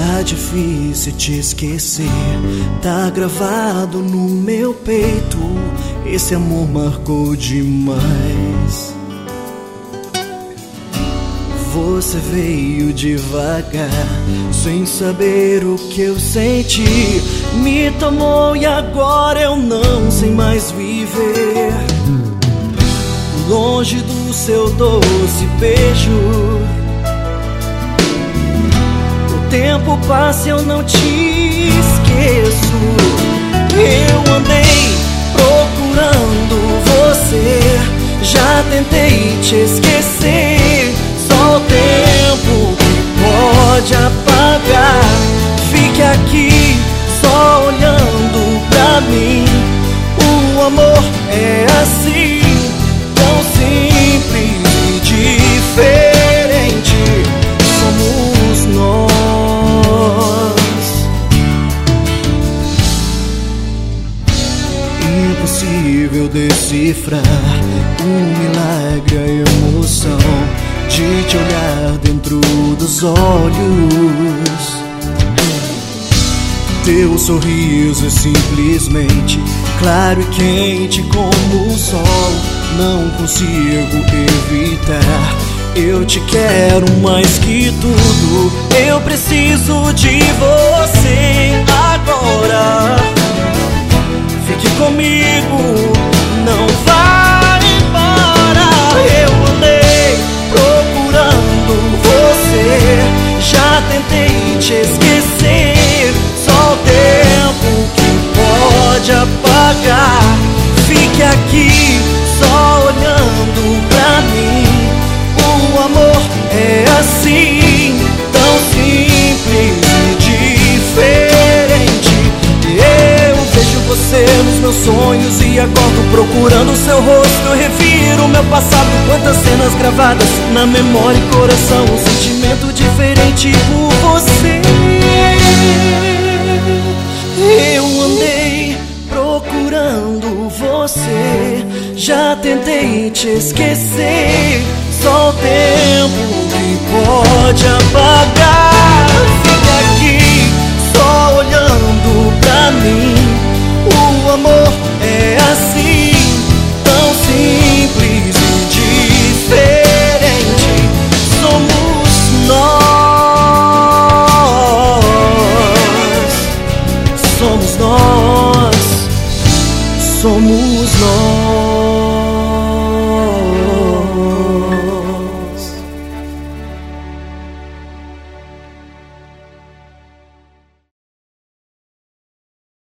Tá difícil te esquecer, tá gravado no meu peito. Esse amor marcou demais. Você veio devagar, sem saber o que eu senti. Me tomou e agora eu não sei mais viver. Longe do seu doce beijo, o tempo passa e eu não te esqueço. Eu andei procurando você, já tentei te esquecer. Só o tempo que pode apagar. Fique aqui só olhando pra mim. O amor é assim, tão simples e diferente. Somos nós. Impossível decifrar um milagre, a emoção de te olhar dentro dos olhos. Teu sorriso é simplesmente claro e quente como o sol. Não consigo evitar, eu te quero mais que tudo. Eu preciso de você agora. Fique comigo, não vá embora. Eu andei procurando você, já tentei te esquecer. Só o tempo que pode apagar. Fique aqui só olhando pra mim. O amor é assim, tão simples e diferente. Eu vejo você nos meus sonhos e acordo procurando seu rosto. Eu reviro meu passado, quantas cenas gravadas na memória e coração. Um sentimento diferente por você. Eu andei procurando você, já tentei te esquecer. Só o tempo que pode apagar. Fica aqui só olhando pra mim. O amor é assim, tão simples e diferente. Somos nós, somos nós, somos nós.